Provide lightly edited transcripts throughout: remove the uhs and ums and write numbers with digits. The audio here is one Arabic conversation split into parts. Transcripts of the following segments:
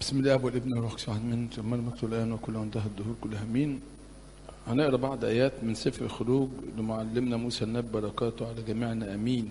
بسم الله والابن والروح القدس من ثم المجد الآن وكل انتهى الدهور كلها امين. هنقرا بعض ايات من سفر الخروج لمعلمنا موسى النبي بركاته على جميعنا امين.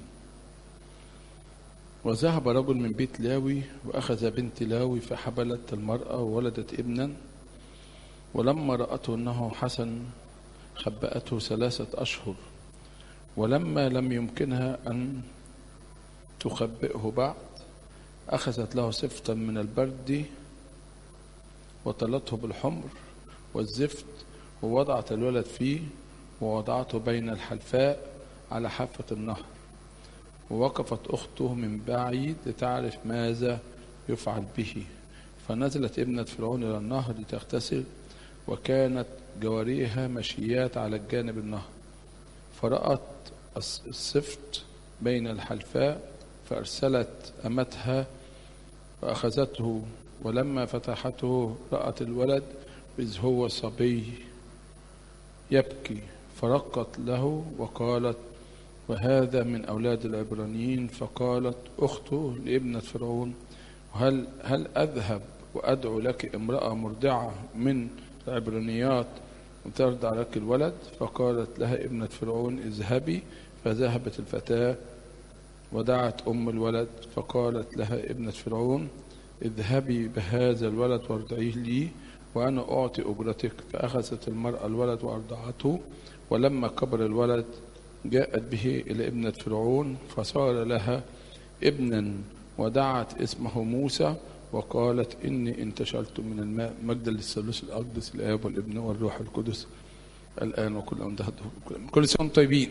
وذهب رجل من بيت لاوي واخذ بنت لاوي فحبلت المراه وولدت ابنا، ولما راته انه حسن خبأته 3 أشهر، ولما لم يمكنها ان تخبئه بعد أخذت له سفتا من البرد وطلته بالحمر والزفت ووضعت الولد فيه ووضعته بين الحلفاء على حافة النهر. ووقفت أخته من بعيد لتعرف ماذا يفعل به، فنزلت ابنة فرعون إلى النهر لتغتسل، وكانت جواريها مشيات على الجانب النهر، فرأت السفت بين الحلفاء فأرسلت أمتها فأخذته، ولما فتحته رأت الولد إذ هو صبي يبكي، فرقت له وقالت وهذا من أولاد العبرانيين. فقالت أخته لابنة فرعون هل أذهب وأدعو لك امرأة مرضعة من العبرانيات وترضع لك الولد؟ فقالت لها ابنة فرعون اذهبي. فذهبت الفتاة ودعت أم الولد، فقالت لها ابنة فرعون اذهبي بهذا الولد وارضعيه لي وأنا أعطي أجرتك. فأخذت المرأة الولد وأرضعته، ولما كبر الولد جاءت به إلى ابنة فرعون فصار لها ابنا، ودعت اسمه موسى، وقالت إني انتشلت من الماء. مجدا للثالوث الأقدس الآب والابن والروح القدس الآن وكل أنتهى الدهور. كل سنة وانتم طيبين.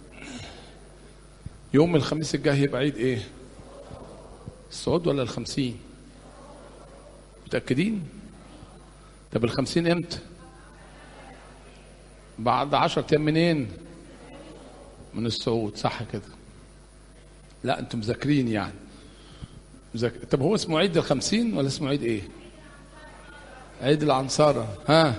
يوم الخميس الجاي هيبقى عيد ايه؟ الصعود ولا 50؟ متأكدين؟ طب 50 امتى؟ بعد 10 ايام منين؟ من الصعود، صح كده؟ لا انتم مذاكرين يعني. طب هو اسمه عيد 50 ولا اسمه عيد ايه؟ عيد العنصرة، ها؟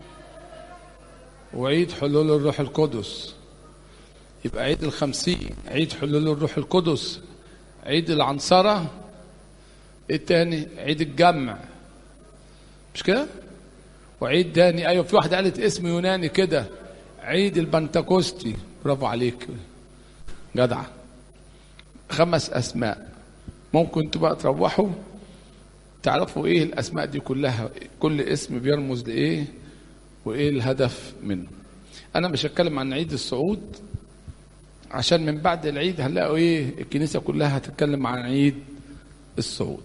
وعيد حلول الروح القدس. يبقى عيد 50 عيد حلول الروح القدس، عيد العنصرة، ايه التاني؟ عيد الجمع، مش كده؟ وعيد تاني، ايوه في واحدة قالت اسم يوناني كده، عيد البنتكوستي. برافو عليك جدع. 5 أسماء. ممكن انتوا بقى تروحوا تعرفوا ايه الاسماء دي كلها، كل اسم بيرمز لايه وايه الهدف منه. انا مش هتكلم عن عيد الصعود عشان من بعد العيد هنلاقوا ايه الكنيسة كلها هتتكلم عن عيد الصعود.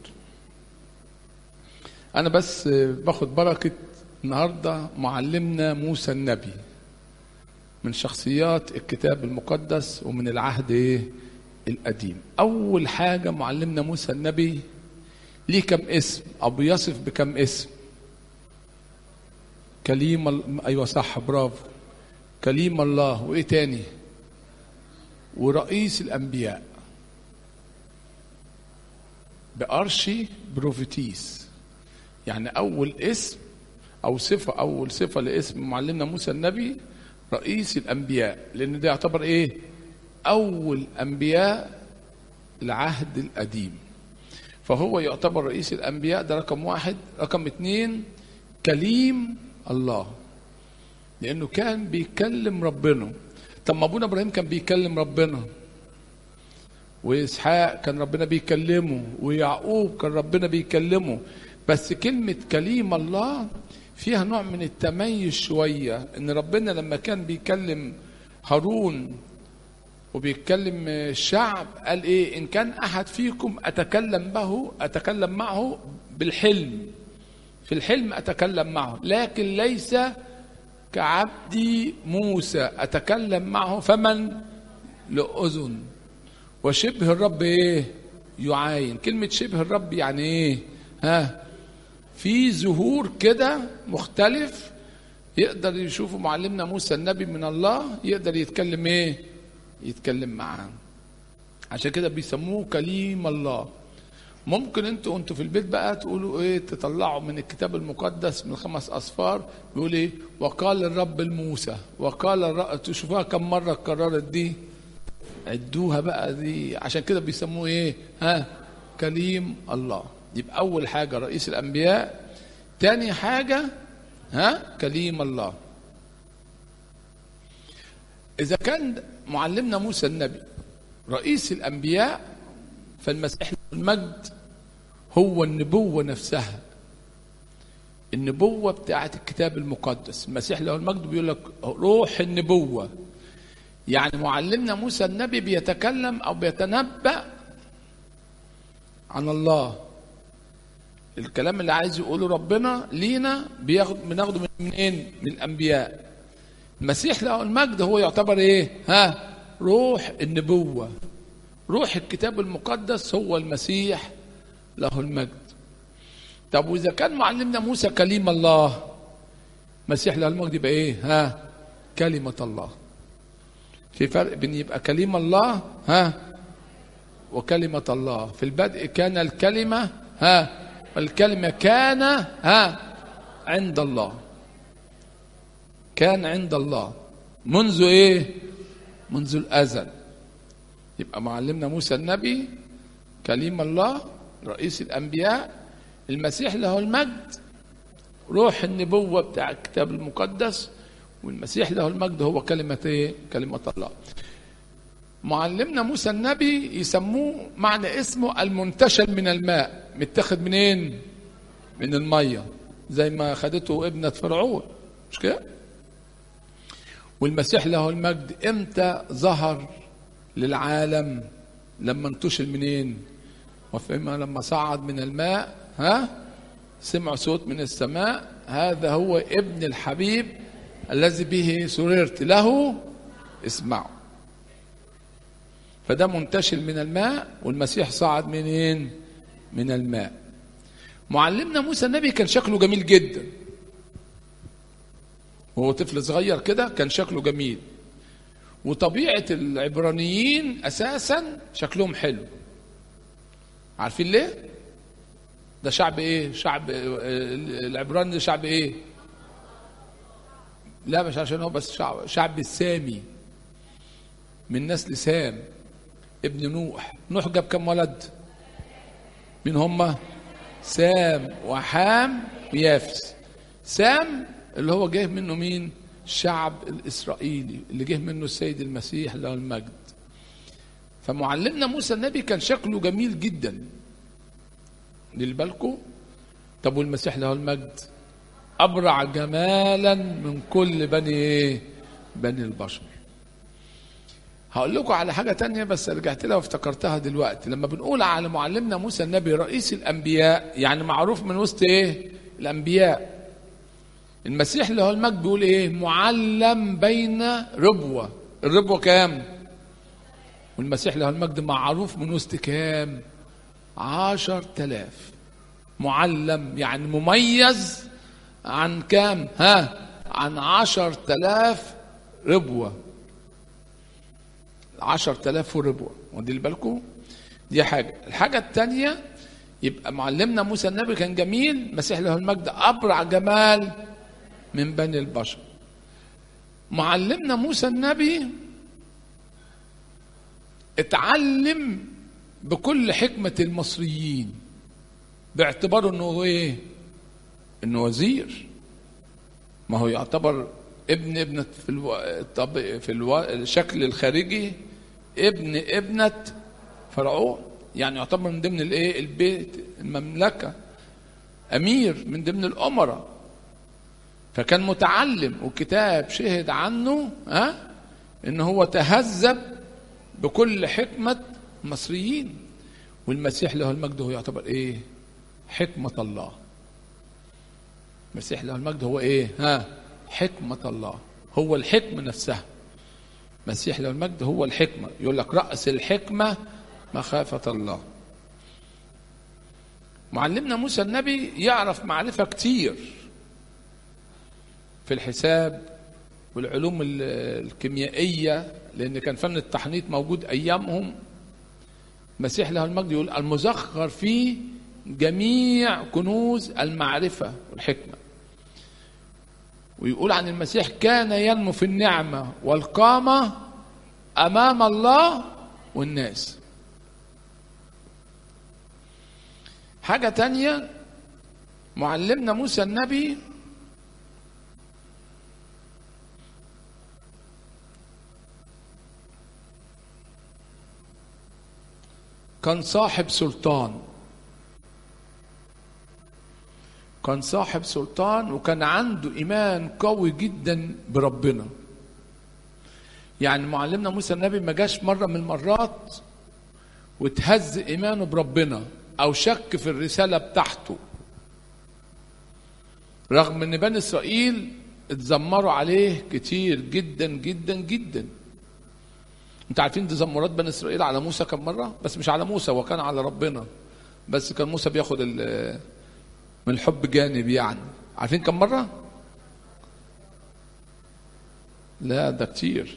انا بس باخد بركة النهاردة معلمنا موسى النبي، من شخصيات الكتاب المقدس ومن العهد ايه القديم. اول حاجة معلمنا موسى النبي ليه كم اسم او بيصف بكم اسم؟ كليم، ايوه صح برافو، كليم الله، وايه تاني؟ ورئيس الأنبياء، بأرشي بروفيتيس. يعني أول اسم أو صفة، أول صفة لاسم معلمنا موسى النبي رئيس الأنبياء، لأن ده يعتبر إيه؟ أول أنبياء العهد القديم، فهو يعتبر رئيس الأنبياء. ده رقم 1. رقم 2 كليم الله، لأنه كان بيكلم ربنا. طب ما ابونا ابراهيم كان بيكلم ربنا، واسحاق كان ربنا بيكلمه، ويعقوب كان ربنا بيكلمه، بس كلمة كليم الله فيها نوع من التميز شوية، ان ربنا لما كان بيكلم هارون وبيتكلم الشعب قال ايه؟ ان كان احد فيكم اتكلم معه بالحلم، في الحلم اتكلم معه، لكن ليس كعبدي موسى أتكلم معه فمن لأذن، وشبه الرب إيه؟ يعاين. كلمة شبه الرب يعني إيه؟ ها؟ في ظهور كده مختلف يقدر يشوفه معلمنا موسى النبي من الله، يقدر يتكلم إيه؟ يتكلم معاه. عشان كده بيسموه كليم الله. ممكن انتوا في البيت بقى تقولوا ايه، تطلعوا من الكتاب المقدس من 5 أصفار بيقول ايه؟ وقال الرب لموسى، وقال الرب. تشوفوها كم مرة اتكررت دي؟ عدوها بقى دي. عشان كده بيسموه ايه؟ ها؟ كليم الله. يبقى أول حاجة رئيس الأنبياء، تاني حاجة كليم الله. إذا كان معلمنا موسى النبي رئيس الأنبياء، فالمسيح المجد هو النبوة نفسها، النبوة بتاعت الكتاب المقدس. المسيح له المجد بيقول لك روح النبوة، يعني معلمنا موسى النبي بيتكلم أو بيتنبأ عن الله. الكلام اللي عايز يقوله ربنا لينا بناخده من منين؟ من الأنبياء. المسيح له المجد هو يعتبر ايه؟ روح النبوة، روح الكتاب المقدس هو المسيح له المجد. طب وإذا كان معلمنا موسى كليم الله، مسيح له المجد يبقى ايه؟ كلمة الله. في فرق بين يبقى كليم الله وكلمة الله. في البدء كان الكلمة والكلمة كان عند الله، كان عند الله منذ ايه؟ منذ الأزل. يبقى معلمنا موسى النبي كليم الله رئيس الأنبياء، المسيح له المجد روح النبوة بتاع الكتاب المقدس، والمسيح له المجد هو كلمة ايه؟ كلمة الله. معلمنا موسى النبي يسموه معنى اسمه المنتشل من الماء، متاخد منين؟ من المية، زي ما خدته ابنة فرعون، مش كده؟ والمسيح له المجد امتى ظهر للعالم؟ لما انتشل منين؟ وفيما لما صعد من الماء سمع صوت من السماء، هذا هو ابن الحبيب الذي به سررت له اسمعوا. فده منتشل من الماء، والمسيح صعد منين؟ من الماء. معلمنا موسى النبي كان شكله جميل جدا، وهو طفل صغير كده كان شكله جميل، وطبيعة العبرانيين أساسا شكلهم حلو. عارفين ليه؟ ده شعب ايه؟ شعب العبراني ده شعب ايه؟ لا مش عشان هو بس شعب السامي، من نسل سام ابن نوح. نوح جاب كم ولد؟ مين هم؟ سام وحام ويافس. سام اللي هو جه منه مين؟ الشعب الإسرائيلي اللي جه منه السيد المسيح له المجد. فمعلمنا موسى النبي كان شكله جميل جدا للبالكو. طب والمسيح له المجد أبرع جمالا من كل بني البشر. هقول لكم على حاجة تانية بس رجعت لها وافتكرتها دلوقتي. لما بنقول على معلمنا موسى النبي رئيس الأنبياء، يعني معروف من وسط ايه؟ الأنبياء. المسيح له المجد بيقول ايه؟ معلم بين ربوة. الربوة كام؟ والمسيح له المجد معروف من وسط كام؟ 10,000. معلم يعني مميز عن كام؟ عن 10,000 ربوة. 10,000 ربوة، ودي بالكم دي حاجة. الحاجة التانية يبقى معلمنا موسى النبي كان جميل، مسيح له المجد أبرع جمال من بني البشر. معلمنا موسى النبي اتعلم بكل حكمة المصريين، باعتباره انه ايه؟ انه وزير. ما هو يعتبر ابنة في الشكل الخارجي ابنة فرعون، يعني يعتبر من ضمن الايه؟ البيت، المملكة، امير من ضمن الامراء. فكان متعلم، والكتاب شهد عنه ان هو تهذب بكل حكمة المصريين. والمسيح له المجد هو يعتبر ايه؟ حكمة الله. المسيح له المجد هو ايه؟ حكمة الله، هو الحكمة نفسها. مسيح له المجد هو الحكمة. يقول لك رأس الحكمة مخافة الله. معلمنا موسى النبي يعرف معرفة كتير في الحساب والعلوم الكيميائية، لأن كان فن التحنيط موجود أيامهم. مسيح له المجد يقول المزخر فيه جميع كنوز المعرفة والحكمة. ويقول عن المسيح كان ينمو في النعمة والقامة أمام الله والناس. حاجة تانية، معلمنا موسى النبي كان صاحب سلطان، كان صاحب سلطان، وكان عنده إيمان قوي جدا بربنا. يعني معلمنا موسى النبي ما جاش مرة من المرات وتهز إيمانه بربنا أو شك في الرسالة بتاعته، رغم ان بني اسرائيل اتذمروا عليه كتير جدا جدا جدا. انتوا عارفين تذمرات بني اسرائيل على موسى كم مره؟ بس مش على موسى، وكان على ربنا، بس كان موسى بياخد من الحب جانب. يعني عارفين كم مره؟ لا ده كتير،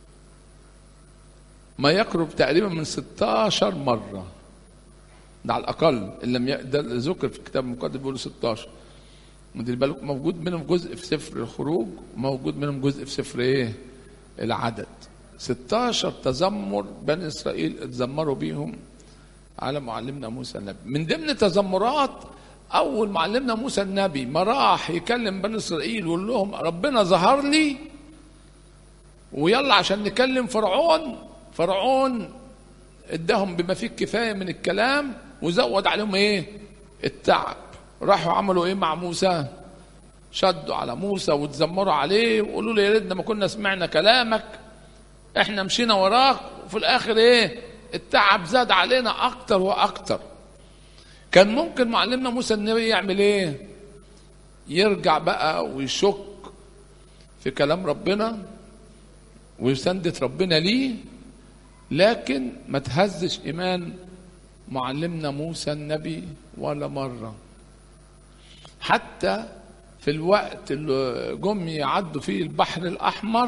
ما يقرب تقريبا من 16 مره، ده على الاقل. ان لم ده ذكر في الكتاب المقدس بيقولوا 16. موجود منهم جزء في سفر الخروج، وموجود منهم جزء في سفر ايه؟ العدد. 16 تذمر بني اسرائيل اتذمروا بيهم على معلمنا موسى النبي. من ضمن تذمرات، اول معلمنا موسى النبي ما راح يكلم بني اسرائيل ويقول لهم ربنا ظهر لي ويلا عشان نكلم فرعون، فرعون اداهم بما فيه الكفايه من الكلام وزود عليهم ايه؟ التعب. راحوا عملوا ايه مع موسى؟ شدوا على موسى وتذمروا عليه وقولوا له يا ريتنا ما كنا سمعنا كلامك، احنا مشينا وراك، وفي الاخر ايه؟ التعب زاد علينا اكتر واكتر. كان ممكن معلمنا موسى النبي يعمل ايه؟ يرجع بقى ويشك في كلام ربنا ويسندة ربنا ليه، لكن ما تهزش ايمان معلمنا موسى النبي ولا مره. حتى في الوقت اللي جم يعدوا فيه البحر الأحمر،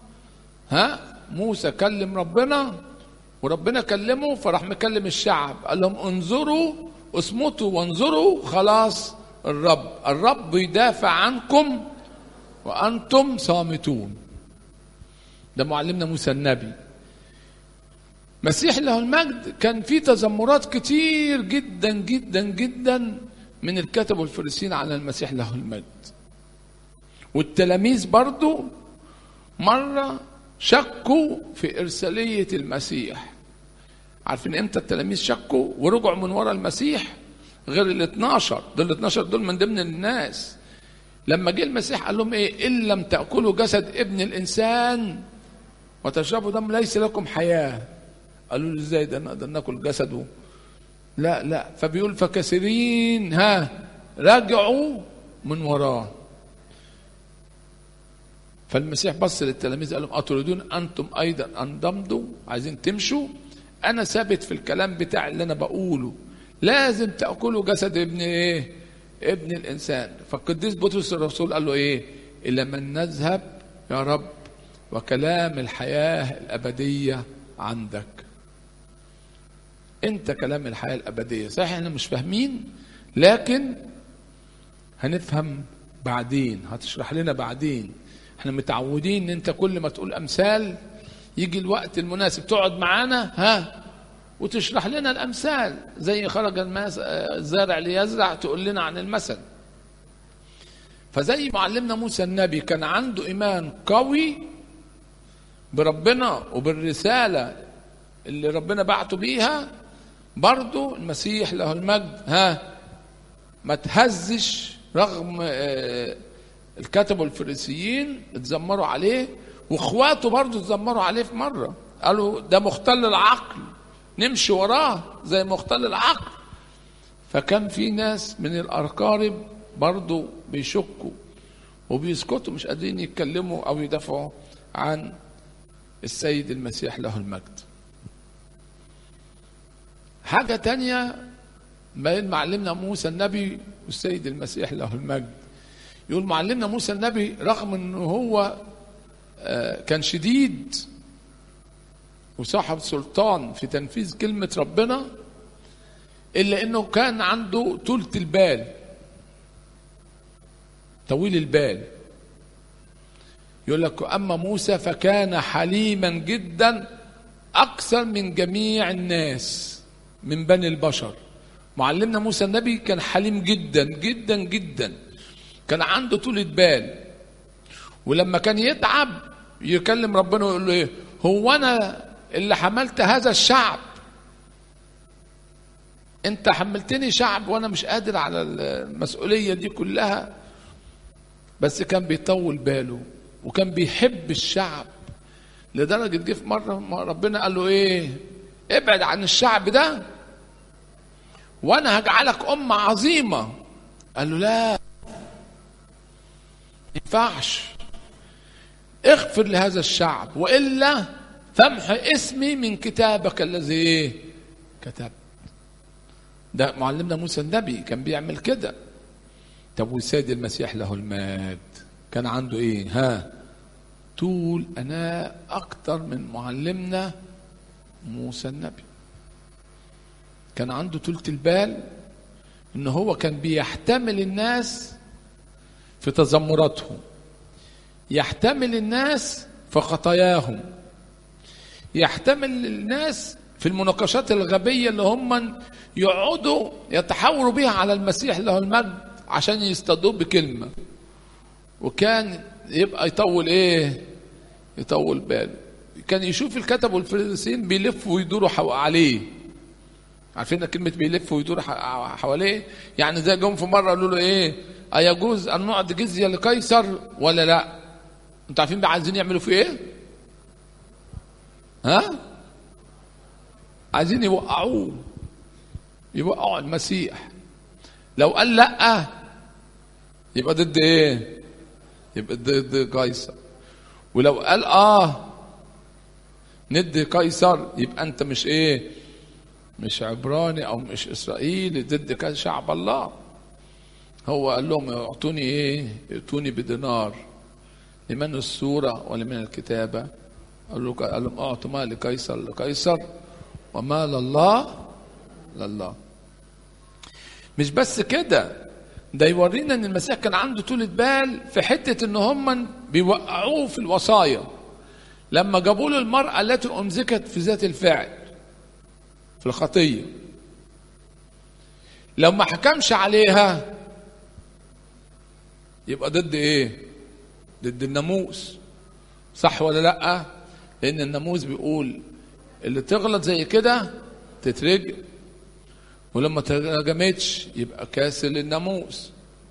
موسى كلم ربنا وربنا كلمه، فراح مكلم الشعب قال لهم انظروا اصمتوا وانظروا، خلاص الرب يدافع عنكم وأنتم صامتون. ده معلمنا موسى النبي. مسيح له المجد كان في تذمرات كتير جدا جدا جدا من الكتب والفريسيين على المسيح له المجد. والتلاميذ برضو مرة شكوا في إرسالية المسيح. عارفين امتى التلاميذ شكوا ورجعوا من وراء المسيح؟ غير ال 12 دول، ال 12 دول من ضمن الناس. لما جه المسيح قال لهم ايه؟ إن لم تأكلوا جسد ابن الإنسان وتشربوا دم ليس لكم حياة. قالوا له ازاي ده نقدر ناكل جسده؟ لا فبيقول فكثيرين رجعوا من وراه. فالمسيح بص للتلاميذ قال لهم أتريدون أنتم أيضا أن تمضوا؟ عايزين تمشوا؟ أنا ثابت في الكلام بتاع اللي أنا بقوله، لازم تأكلوا جسد ابن إيه؟ ابن الإنسان. فالقديس بطرس الرسول قال له إيه؟ إلى من نذهب يا رب وكلام الحياة الأبدية عندك. انت كلام الحياة الأبدية. صحيح احنا مش فاهمين، لكن هنفهم بعدين، هتشرح لنا بعدين. احنا متعودين ان انت كل ما تقول امثال يجي الوقت المناسب تقعد معانا وتشرح لنا الامثال، زي خرج الزارع ليزرع تقول لنا عن المثل. فزي معلمنا موسى النبي كان عنده ايمان قوي بربنا وبالرسالة اللي ربنا بعته بيها، برضو المسيح له المجد ما تهزش، رغم الكتب والفريسيين اتذمروا عليه، واخواته برضو اتذمروا عليه في مرة، قالوا ده مختل العقل نمشي وراه زي مختل العقل. فكان في ناس من الأقارب برضو بيشكوا وبيسكتوا، مش قادرين يتكلموا أو يدافعوا عن السيد المسيح له المجد. حاجة تانية بين معلمنا موسى النبي والسيد المسيح له المجد. يقول معلمنا موسى النبي رغم انه هو كان شديد وصاحب سلطان في تنفيذ كلمة ربنا، إلا انه كان عنده طولة البال، طويل البال. يقول لك أما موسى فكان حليما جدا أكثر من جميع الناس من بني البشر. معلمنا موسى النبي كان حليم جدا جدا جدا، كان عنده طولة بال. ولما كان يتعب يكلم ربنا ويقول له ايه، هو انا اللي حملت هذا الشعب؟ انت حملتني شعب وانا مش قادر على المسؤولية دي كلها. بس كان بيطول باله وكان بيحب الشعب، لدرجة جه في مرة ربنا قال له ايه، ابعد عن الشعب ده وانا هجعلك أمة عظيمة. قال له لا، ما ينفعش، اغفر لهذا الشعب وإلا فامح اسمي من كتابك الذي ايه كتبت. ده معلمنا موسى النبي كان بيعمل كده. طب والسيد المسيح له المجد كان عنده ايه؟ طول أنا أكتر من معلمنا موسى النبي. كان عنده طولة البال، إن هو كان بيحتمل الناس في تذمراتهم، يحتمل الناس في خطاياهم، يحتمل الناس في المناقشات الغبية اللي هم يقعدوا يتحاوروا بها على المسيح له المجد عشان يصطادوه بكلمة. وكان يبقى يطول ايه، يطول باله. كان يشوف الكتب والفريسيين بيلفوا ويدوروا عليه. عارفين كلمة بيلفوا ويدوروا حواليه؟ يعني زي جم في مرة قالوا له ايه، أيجوز أن نعطي جزية لقيصر ولا لا؟ انتوا عارفين بقى عايزين يعملوا فيه ايه؟ عايزين يوقعوه، يوقعوا المسيح. لو قال لا يبقى ضد ايه؟ يبقى ضد قيصر. ولو قال ند قيصر يبقى انت مش ايه، مش عبراني او مش اسرائيلي، ضد شعب الله. هو قال لهم اعطوني ايه، ائتوني بدينار، لمن الصورة ولمن الكتابة؟ قال لهم اعطوا ما لقيصر لقيصر وما لله لله. مش بس كده، ده يورينا ان المسيح كان عنده طولة بال في حتة ان هم بيوقعوه في الوصايا. لما جابوا له المرأة التي أمسكت في ذات الفعل في الخطية، لو ما حكمش عليها يبقى ضد ايه؟ ضد الناموس. صح ولا لا؟ لأن الناموس بيقول اللي تغلط زي كده تترجم، ولما ترجمتش يبقى كاسر للناموس.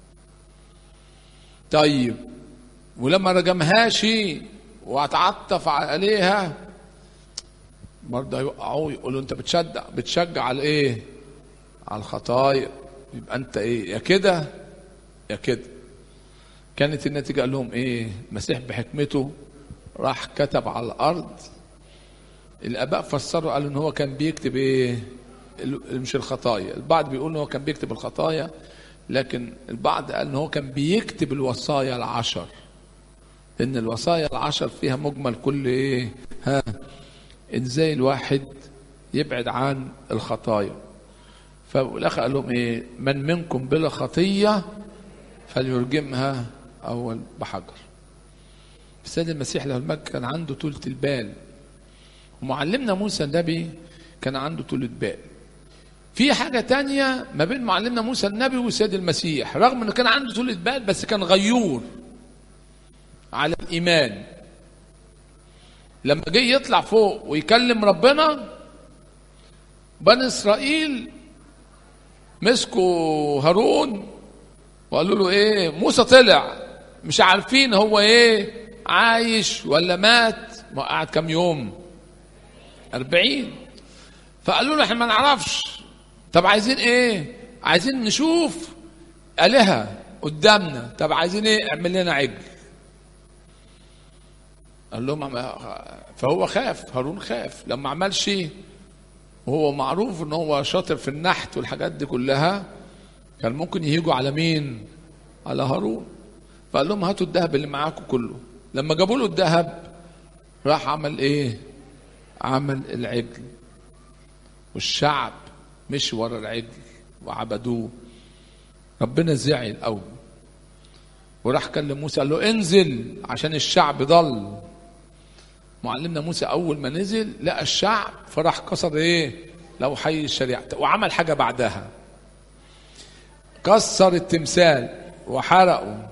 طيب ولما رجمهاش واتعطف عليها برضه يوقعوه، يقولوا انت بتشجع على ايه؟ على الخطايا. يبقى انت ايه، يا كده يا كده. كانت النتيجة قال لهم ايه؟ المسيح بحكمته راح كتب على الارض. الاباء فسروا قالوا ان هو كان بيكتب ايه؟ مش الخطايا. البعض بيقول ان هو كان بيكتب الخطايا، لكن البعض قال ان هو كان بيكتب الوصايا العشر، لان الوصايا العشر فيها مجمل كل ايه، ازاي الواحد يبعد عن الخطايا. فالاخ قال لهم ايه؟ من منكم بلا خطيه فليرجمها اول بحجر. السيد المسيح له المجد كان عنده طولة البال، ومعلمنا موسى النبي كان عنده طولة بال. في حاجة تانية ما بين معلمنا موسى النبي والسيد المسيح، رغم انه كان عنده طولة بال بس كان غيور على الإيمان. لما جه يطلع فوق ويكلم ربنا، بني إسرائيل مسكوا هارون وقالوا له ايه، موسى طلع مش عارفين هو ايه، عايش ولا مات. ما قعد كم يوم؟ 40. فقالوا له احنا ما نعرفش. طب عايزين ايه؟ عايزين نشوف آلهة قدامنا. طب عايزين ايه؟ اعمل لنا عجل. قال لهم فهو خاف، هارون خاف. لما عملش، وهو معروف ان هو شاطر في النحت والحاجات دي كلها، كان ممكن يهيجوا على مين؟ على هارون. فقال لهم هاتوا الذهب اللي معاكم كله. لما جابوا له الذهب راح عمل ايه؟ عمل العجل، والشعب مشي ورا العجل وعبدوه. ربنا زعل قوي وراح كلم موسى قال له انزل عشان الشعب ضل. معلمنا موسى اول ما نزل لقى الشعب، فراح كسر ايه؟ لوحي الشريعه. وعمل حاجه بعدها، كسر التمثال وحرقه،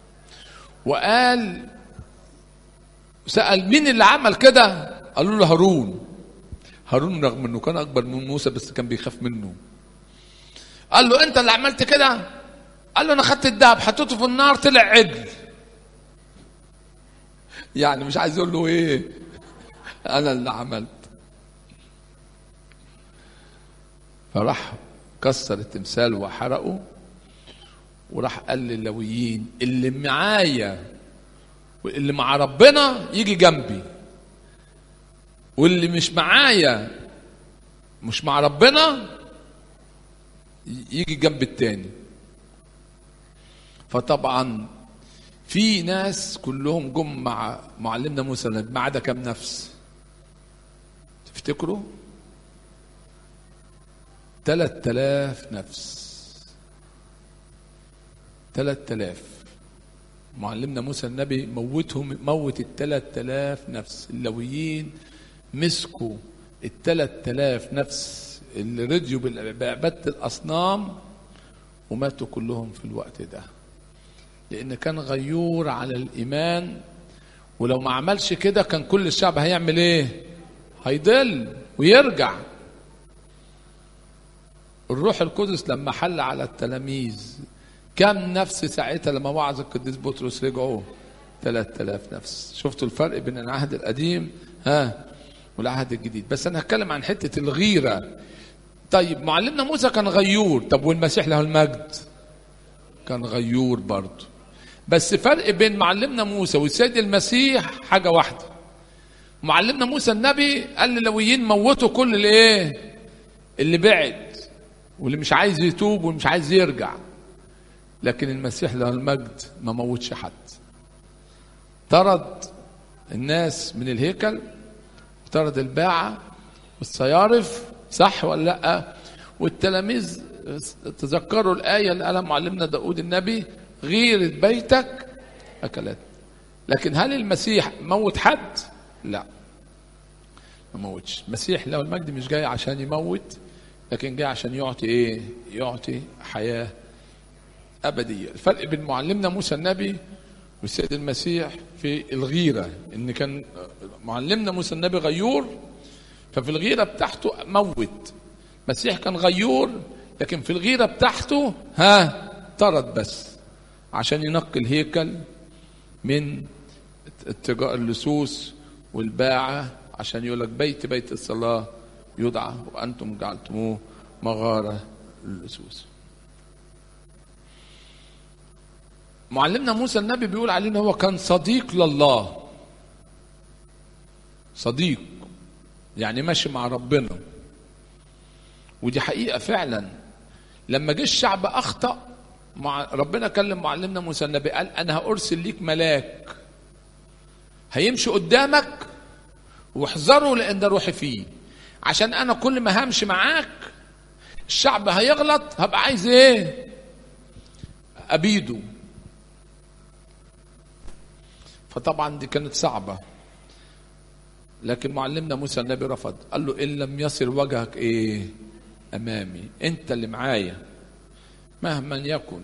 وقال سأل مين اللي عمل كده؟ قالوا له هارون رغم انه كان اكبر من موسى بس كان بيخاف منه. قال له انت اللي عملت كده؟ قال له انا خدت الدهب حطيته في النار طلع عجل. يعني مش عايز يقول له ايه، انا اللي عملت. فراح كسر التمثال وحرقه، وراح قال لللاويين اللي معايا واللي مع ربنا يجي جنبي، واللي مش معايا مش مع ربنا يجي جنب التاني. فطبعا في ناس كلهم جم مع معلمنا موسى ما عدا كام نفس تفتكروا؟ 3000 نفس. 3000 معلمنا موسى النبي موتهم، موت 3000 نفس. اللاويين مسكوا 3000 نفس اللي رضيوا بعبادة الأصنام وماتوا كلهم في الوقت ده، لأن كان غيور على الإيمان. ولو ما عملش كده كان كل الشعب هيعمل ايه؟ هيضل ويرجع. الروح القدس لما حل على التلاميذ كم نفس ساعتها لما وعظ القديس بطرس رجعوا؟ 3000 نفس. شفتوا الفرق بين العهد القديم والعهد الجديد؟ بس انا هتكلم عن حتة الغيرة. طيب معلمنا موسى كان غيور، طب والمسيح له المجد كان غيور برضه. بس فرق بين معلمنا موسى والسيد المسيح حاجة واحدة. معلمنا موسى النبي قال لللاويين موتوا كل اللي بعد واللي مش عايز يتوب واللي مش عايز يرجع. لكن المسيح له المجد ما موتش حد، طرد الناس من الهيكل، طرد الباعة والصيارف، صح ولا لا؟ والتلاميذ تذكروا الآية اللي قالها معلمنا داود النبي غيرة بيتك أكلت. لكن هل المسيح موت حد؟ لا، ما موتش. المسيح له المجد مش جاي عشان يموت، لكن جاي عشان يعطي ايه؟ يعطي حياة أبدية. الفرق بين معلمنا موسى النبي والسيد المسيح في الغيرة، ان كان معلمنا موسى النبي غيور ففي الغيرة بتاعته موت. المسيح كان غيور لكن في الغيرة بتاعته طرد بس عشان ينقي الهيكل من اتجاه اللصوص والباعة، عشان يقول لك بيت الصلاة يدعى وأنتم جعلتموه مغارة للصوص. معلمنا موسى النبي بيقول علينا هو كان صديق لله. صديق يعني ماشي مع ربنا، ودي حقيقة فعلا. لما جه الشعب أخطأ ربنا كلم معلمنا موسى النبي قال أنا هأرسل ليك ملاك هيمشي قدامك واحذروا لأن ده روحي فيه، عشان أنا كل ما همشي معاك الشعب هيغلط هبقى عايز ايه؟ أبيده. فطبعا دي كانت صعبة، لكن معلمنا موسى النبي رفض، قال له إن لم يصل وجهك ايه أمامي، أنت اللي معايا مهما يكن.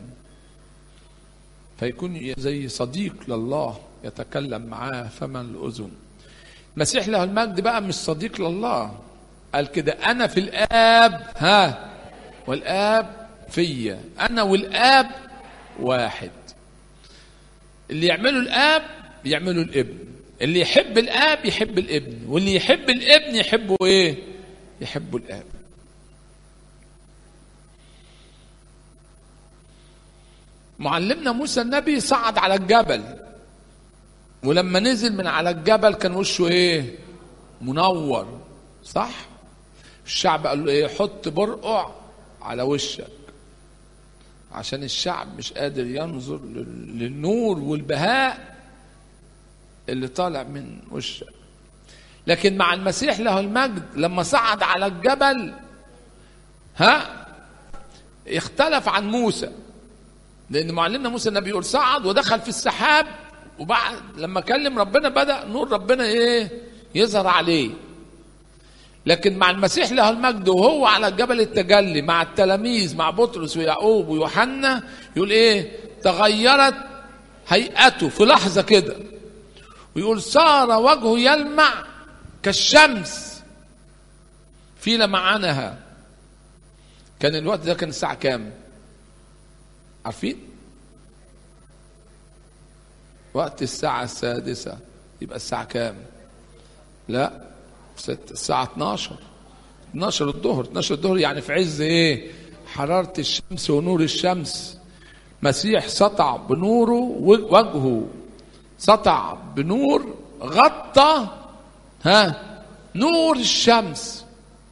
فيكون زي صديق لله يتكلم معاه فمن الأذن. المسيح له المجد بقى مش صديق لله، قال كده أنا في الآب والآب فيا، أنا والآب واحد. اللي يعمله الآب يعمله الابن، اللي يحب الآب يحب الابن، واللي يحب الابن يحبه ايه؟ يحبه الآب. معلمنا موسى النبي صعد على الجبل، ولما نزل من على الجبل كان وشه ايه؟ منور، صح؟ الشعب قال له ايه؟ حط برقع على وشك، عشان الشعب مش قادر ينظر للنور والبهاء اللي طالع من وشك. لكن مع المسيح له المجد لما صعد على الجبل اختلف عن موسى، لأن معلمنا موسى النبي يقول صعد ودخل في السحاب، وبعد لما كلم ربنا بدأ نور ربنا ايه؟ يظهر عليه. لكن مع المسيح له المجد وهو على جبل التجلي مع التلاميذ مع بطرس ويعقوب ويوحنا يقول ايه؟ تغيرت هيئته في لحظة كده، ويقول صار وجهه يلمع كالشمس في لمعانها. كان الوقت ده كان الساعة كام؟ عارفين؟ وقت الساعة 6، يبقى الساعة كام؟ لا، الساعة 12 الظهر. 12 الظهر يعني في عز ايه؟ حرارة الشمس ونور الشمس. مسيح سطع بنوره، وجهه سطع بنور غطى نور الشمس.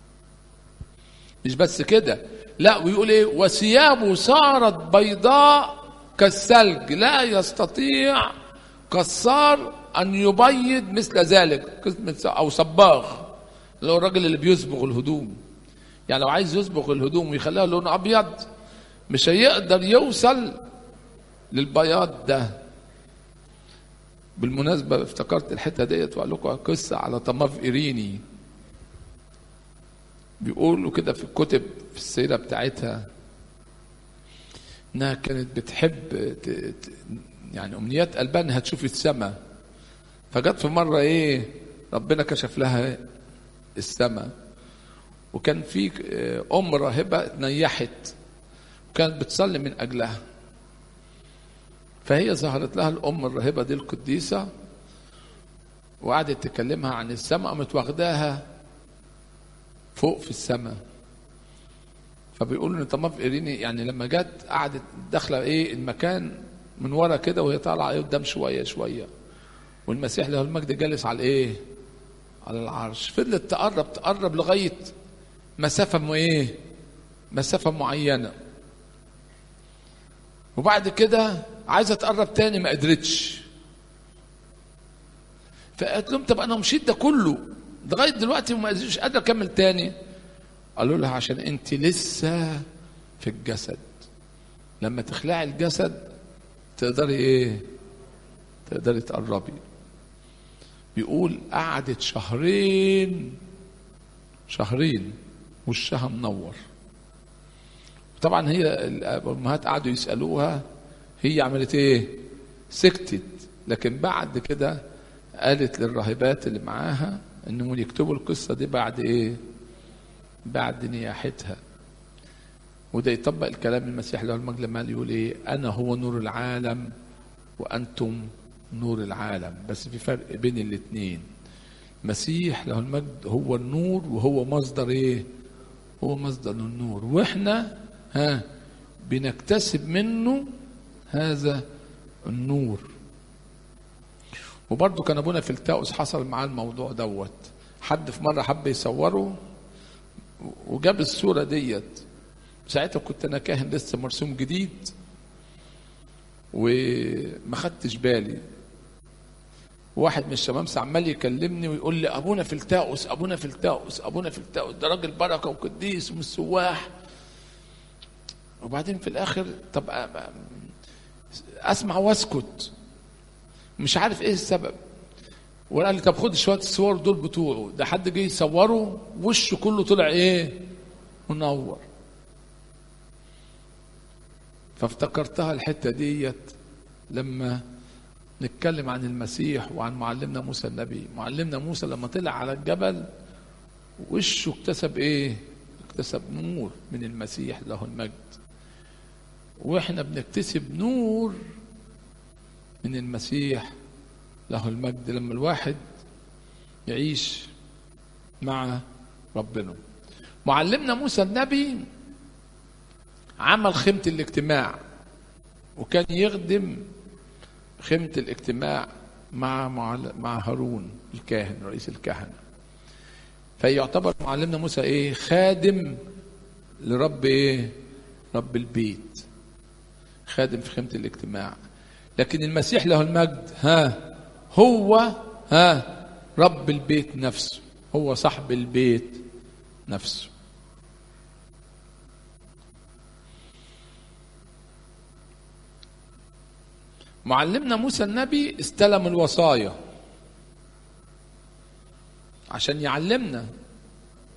مش بس كده، لا، ويقول ايه؟ وثيابه صارت بيضاء كالثلج، لا يستطيع قصار ان يبيض مثل ذلك. او صباغ، اللي هو الراجل اللي بيصبغ الهدوم. يعني لو عايز يصبغ الهدوم ويخليها لون ابيض مش هيقدر يوصل للبياض ده. بالمناسبة افتكرت الحتة ديت وقال لكم قصة على طماف إيريني. بيقولوا كده في الكتب في السيرة بتاعتها انها كانت بتحب يعني امنيات قلبها انها تشوف السماء. فجت في مرة ايه؟ ربنا كشف لها السماء، وكان في ام راهبة اتنيحت وكانت بتصلي من اجلها. فهي ظهرت لها الام الراهبة دي القديسة وقعدت تكلمها عن السماء، قامت واخداها فوق في السماء. فبيقولوا ان طماف إيريني يعني لما جت قعدت داخله ايه المكان من ورا كده، وهي طالعه ايه قدام شويه شويه، والمسيح له المجد جالس على ايه؟ على العرش. فضلت تقرب لغايه مسافه معينه، وبعد كده عايزه تقرب تاني ما قدرتش. فقالت لهم طب انا مشيت ده كله لغايه دلوقتي وما قدرتش قادره اكمل تاني. قالوا لها عشان انت لسه في الجسد، لما تخلعي الجسد تقدري ايه؟ تقدري تقربي. بيقول قعدت شهرين وشها منور. طبعا هي الامهات قعدوا يسالوها، هي عملت ايه؟ سكتت. لكن بعد كده قالت للراهبات اللي معاها انهم يكتبوا القصه دي بعد ايه؟ بعد نياحتها. وده يطبق الكلام المسيح له المجد لما يقول ايه؟ انا هو نور العالم وانتم نور العالم. بس في فرق بين الاثنين. مسيح له المجد هو النور وهو مصدر ايه؟ هو مصدر النور، واحنا بنكتسب منه هذا النور. وبرضه كان ابونا فيلتاؤس حصل معاه الموضوع دوت. حد في مره حب يصوره وجاب الصوره ديت. ساعتها كنت انا كاهن لسه مرسوم جديد وما خدتش بالي. واحد من الشمامسه عمال يكلمني ويقول لي ابونا فيلتاؤس ابونا فيلتاؤس ابونا فيلتاؤس، ده راجل بركه وقديس ومش سواح. وبعدين في الاخر طب اسمع واسكت، مش عارف ايه السبب. وقال لي طب خد شويه الصور دول بتوعه، ده حد جه يصوره وشه كله طلع ايه؟ منور. فافتكرتها الحته ديت لما نتكلم عن المسيح وعن معلمنا موسى النبي. معلمنا موسى لما طلع على الجبل وشه اكتسب ايه؟ اكتسب نور من المسيح له المجد. واحنا بنكتسب نور من المسيح له المجد لما الواحد يعيش مع ربنا. معلمنا موسى النبي عمل خيمة الاجتماع، وكان يخدم خيمة الاجتماع مع هارون الكاهن رئيس الكهنة. فيعتبر معلمنا موسى ايه؟ خادم لرب ايه؟ رب البيت، خادم في خيمة الاجتماع. لكن المسيح له المجد هو رب البيت نفسه، هو صاحب البيت نفسه. معلمنا موسى النبي استلم الوصايا عشان يعلمنا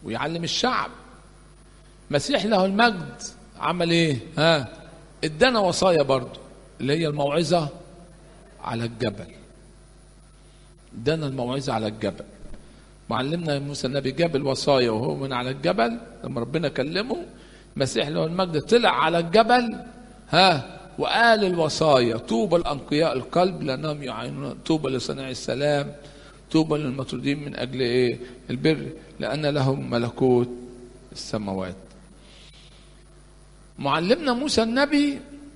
ويعلم الشعب. مسيح له المجد عمل ايه؟ ادانا وصايا برضو، اللي هي الموعظة على الجبل. ادانا الموعظة على الجبل. معلمنا موسى النبي جاب الوصايا وهو من على الجبل لما ربنا كلمه. مسيح له المجد طلع على الجبل وقال الوصايا: طوبى الأنقياء القلب لأنهم يعينون، طوبى لصناع السلام، طوبى للمطرودين من أجل إيه؟ البر لأن لهم ملكوت السماوات. معلمنا موسى النبي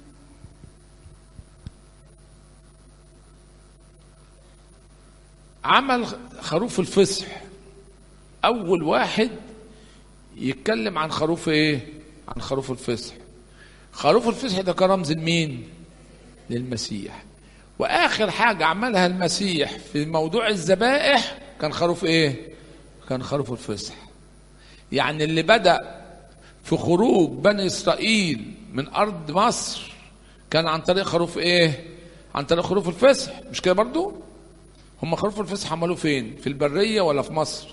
عمل خروف الفصح، أول واحد يتكلم عن خروف إيه؟ عن خروف الفصح. خروف الفصح ده كرمز لمين؟ للمسيح. وآخر حاجة عملها المسيح في موضوع الذبائح كان خروف إيه؟ كان خروف الفصح. يعني اللي بدأ في خروج بني إسرائيل من أرض مصر كان عن طريق خروف إيه؟ عن طريق خروف الفصح، مش كده برضو؟ هم خروف الفصح عملوه فين؟ في البرية ولا في مصر؟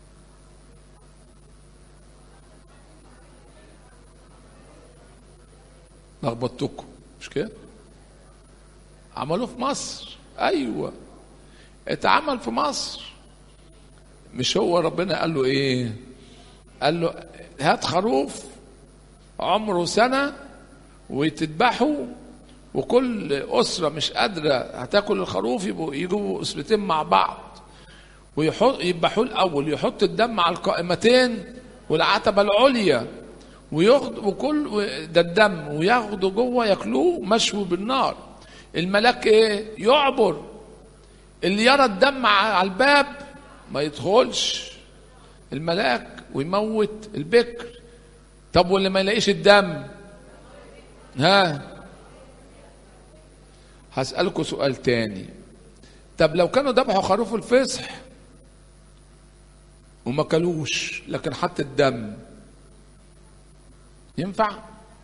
لخبطتكم مش كده؟ عملوه في مصر. ايوه اتعمل في مصر. مش هو ربنا قال له ايه؟ قال له هات خروف عمره سنة وتذبحه، وكل أسرة مش قادرة هتاكل الخروف يجوا أسرتين مع بعض ويذبحوه الأول، يحط الدم على القائمتين والعتبة العليا وكل ده الدم وياخده جوه ياكلوه مشوي بالنار. الملاك ايه؟ يعبر. اللي يرى الدم على الباب ما يدخلش الملاك ويموت البكر. طب واللي ما يلاقيش الدم؟ هسألكوا سؤال تاني. طب لو كانوا ذبحوا خروف الفصح وما كلوش لكن حط الدم، ينفع؟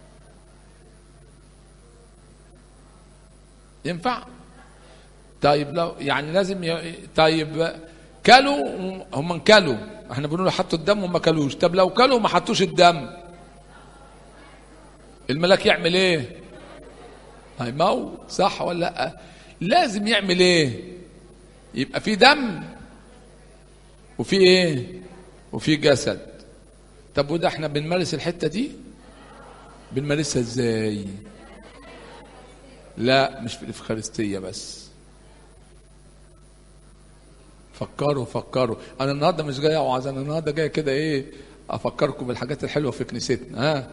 ينفع؟ طيب لو يعني لازم طيب كلوا، هم كلوا، احنا بنقول حطوا الدم وما كلوش. طب لو كلوا وما حطوش الدم الملاك يعمل ايه؟ هيموت، صح ولا لا؟ لازم يعمل ايه؟ يبقى في دم وفي ايه؟ وفي جسد. طب وده احنا بنمارس الحتة دي؟ بنمارسها ازاي؟ لا مش في الإفخارستية بس. فكروا. انا النهارده مش جاي اوعظ، انا النهارده جاي كده ايه؟ افكركم بالحاجات الحلوه في كنيستنا.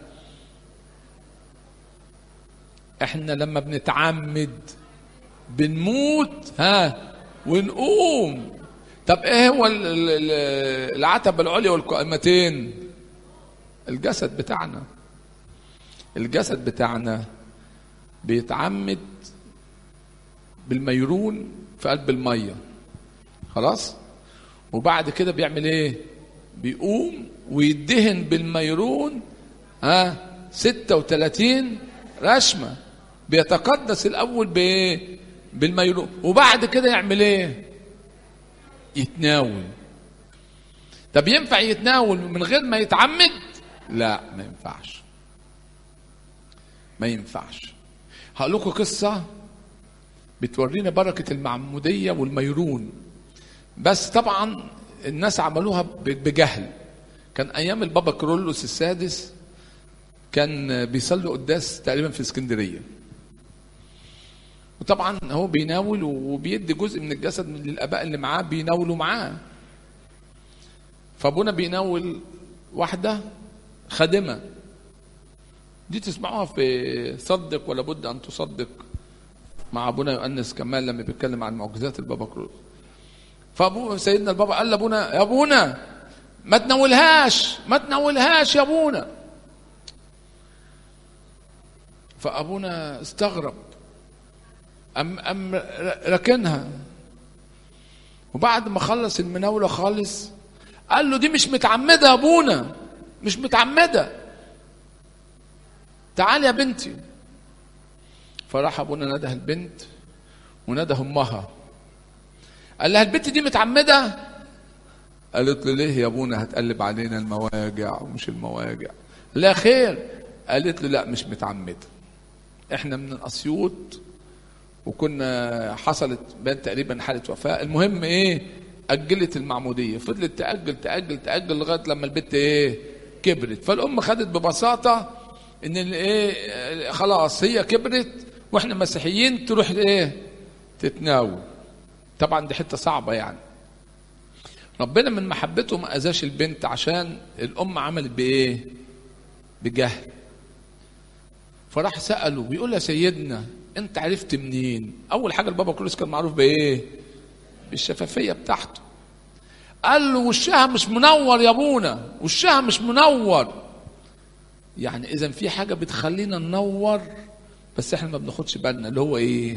احنا لما بنتعمد بنموت ونقوم. طب ايه هو العتبة العليا والقائمتين؟ الجسد بتاعنا. الجسد بتاعنا بيتعمد بالميرون في قلب المية، خلاص؟ وبعد كده بيعمل ايه؟ بيقوم ويدهن بالميرون 36 رشمة. بيتقدس الأول بإيه؟ بالميرون. وبعد كده يعمل ايه؟ يتناول. طب ينفع يتناول من غير ما يتعمد؟ لا ما ينفعش، ما ينفعش. هقول لكم قصة بتورينا بركة المعمودية والميرون، بس طبعا الناس عملوها بجهل. كان أيام البابا كرولوس السادس كان بيصلي قداس تقريبا في اسكندرية، وطبعا هو بيناول وبيدي جزء من الجسد للآباء اللي معاه بيناولوا معاه. فابونا بيناول واحدة خادمة، دي تسمعوها في صدق ولا بد أن تصدق مع ابونا يؤنس كمال لما بيتكلم عن معجزات البابا كرولوس. فابو سيدنا البابا قال لابونا: يا ابونا ما تناولهاش يا ابونا. فابونا استغرب، أم ركنها. وبعد ما خلص المناولة خالص قال له: دي مش متعمدة يا ابونا، مش متعمدة، تعال يا بنتي. فراح ابونا نده البنت ونده امها، قال لها: البنت دي متعمدة؟ قالت له ليه يا ابونا هتقلب علينا المواجع ومش المواجع؟ لا خير. قالت له لا مش متعمدة، احنا من الاسيوط وكنا حصلت بان تقريبا حالة وفاة، المهم ايه اجلت المعمودية، فضلت تأجل تأجل تأجل لغاية لما البنت ايه كبرت. فالام خدت ببساطة ان ايه خلاص هي كبرت واحنا مسيحيين تروح ايه تتناول. طبعا دي حتة صعبة يعني. ربنا من محبته ما اذاش البنت عشان الام عملت بايه بجهل. فراح سأله بيقول يا سيدنا انت عرفت منين؟ اول حاجة البابا كرولوس كان معروف بايه؟ بالشفافية بتاعته. قال له وشها مش منور يا ابونا، وشها مش منور. يعني اذا في حاجة بتخلينا ننور بس احنا ما بناخدش بالنا، اللي هو ايه؟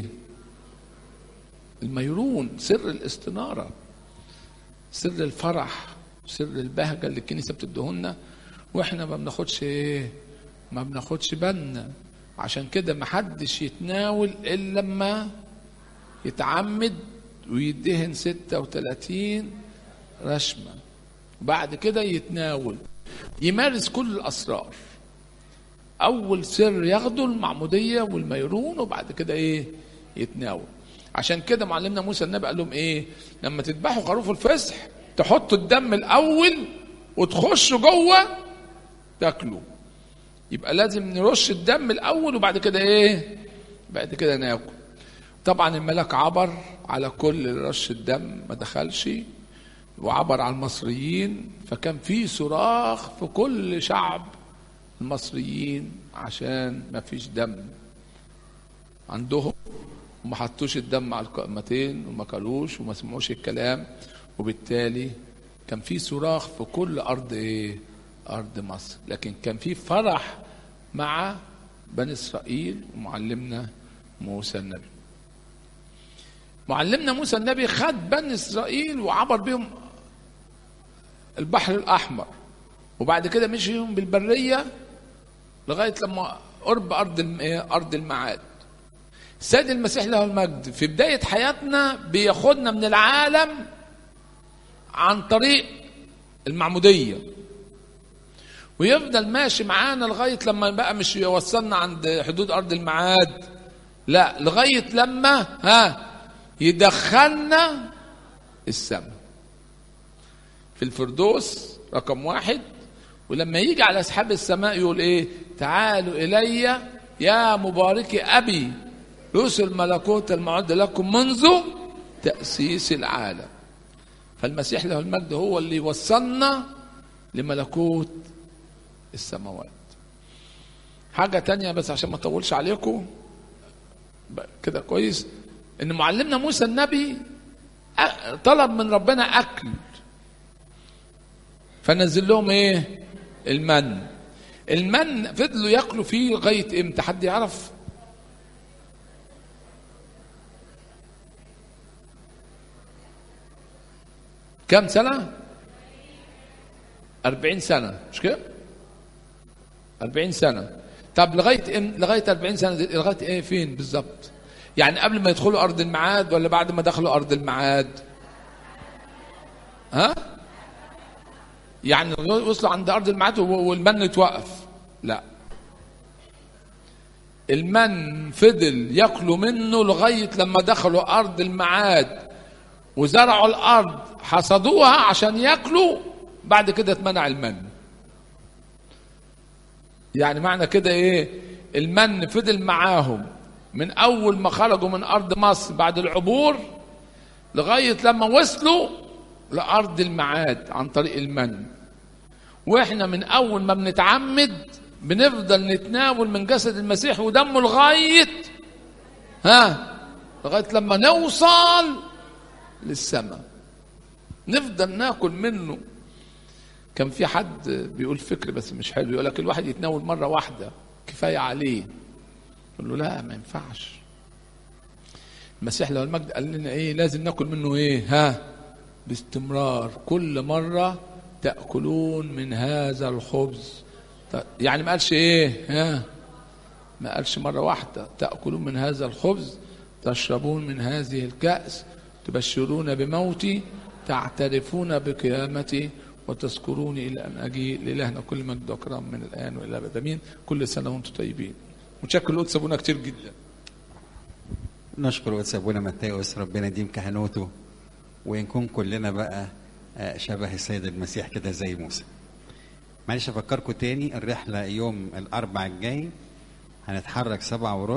الميرون، سر الاستنارة، سر الفرح، سر البهجة اللي الكنيسة بتدهولنا واحنا ما بناخدش ايه؟ ما بناخدش بالنا. عشان كده ما حدش يتناول الا لما يتعمد ويدهن 36 رشمة، وبعد كده يتناول يمارس كل الاسرار. اول سر ياخده المعمودية والميرون وبعد كده ايه يتناول. عشان كده معلمنا موسى النبي قال لهم ايه؟ لما تذبحوا خروف الفصح تحطوا الدم الاول وتخشوا جوه تاكلوا. يبقى لازم نرش الدم الاول وبعد كده ايه؟ بعد كده ناكل. طبعا الملاك عبر على كل رش الدم ما دخلش، وعبر على المصريين، فكان في صراخ في كل شعب المصريين عشان ما فيش دم عندهم، وما حطوش الدم على القائمتين وما كلوش وما سمعوش الكلام، وبالتالي كان في صراخ في كل ارض ايه؟ ارض مصر. لكن كان في فرح مع بني اسرائيل ومعلمنا موسى النبي. معلمنا موسى النبي خد بني اسرائيل وعبر بهم البحر الاحمر، وبعد كده مشيهم بالبريه لغايه لما قرب ارض الميعاد. السيد المسيح له المجد في بدايه حياتنا بياخدنا من العالم عن طريق المعموديه، ويفضل ماشي معانا لغايه لما بقى مش يوصلنا عند حدود ارض الميعاد، لا لغايه لما يدخلنا السماء في الفردوس رقم 1. ولما يجي على أصحاب السماء يقول ايه؟ تعالوا إلي يا مباركي أبي رؤوس الملكوت المعد لكم منذ تأسيس العالم. فالمسيح له المجد هو اللي يوصلنا لملكوت السماوات. حاجة تانية بس عشان ما اطولش عليكم كده كويس، ان معلمنا موسى النبي طلب من ربنا اكل، فنزل لهم ايه؟ المن فضلوا ياكلوا فيه لغايه امتى؟ حد يعرف؟ كم سنه؟ 40 سنه مش كده؟ 40 سنه. طب لغايه 40 سنه دي لغايه ايه؟ فين بالظبط؟ يعني قبل ما يدخلوا ارض الميعاد ولا بعد ما دخلوا ارض الميعاد؟ يعني وصلوا عند ارض الميعاد والمن اتوقف؟ لا، المن فضل ياكلوا منه لغايه لما دخلوا ارض الميعاد وزرعوا الارض حصدوها عشان ياكلوا، بعد كده اتمنع المن. يعني معنى كده ايه؟ المن فضل معاهم من اول ما خرجوا من ارض مصر بعد العبور لغايه لما وصلوا لارض الميعاد عن طريق المن. واحنا من اول ما بنتعمد بنفضل نتناول من جسد المسيح ودمه لغايه لغايه لما نوصل للسماء نفضل ناكل منه. كان في حد بيقول فكر بس مش حلو، يقول لك الواحد يتناول مره واحده كفايه عليه. يقول له لا ما ينفعش. المسيح له المجد قال لنا ايه؟ لازم ناكل منه ايه؟ باستمرار، كل مره تاكلون من هذا الخبز. يعني ما قالش ايه؟ ما قالش مره واحده. تاكلون من هذا الخبز، تشربون من هذه الكأس، تبشرون بموتي تعترفون بقيامتي وتذكروني إلى أن أجي. لإلهنا كل مجد وكرم من الآن وإلى أبد آمين. كل سنة وأنتم طيبين. متشكر لقدس أبونا كتير جدا. نشكر قدس أبونا متاوس، ربنا يديم كهنوته ونكون كلنا بقى شبه السيد المسيح كده زي موسى. معلش أفكركم تاني، الرحلة يوم الأربع الجاي هنتحرك 7:15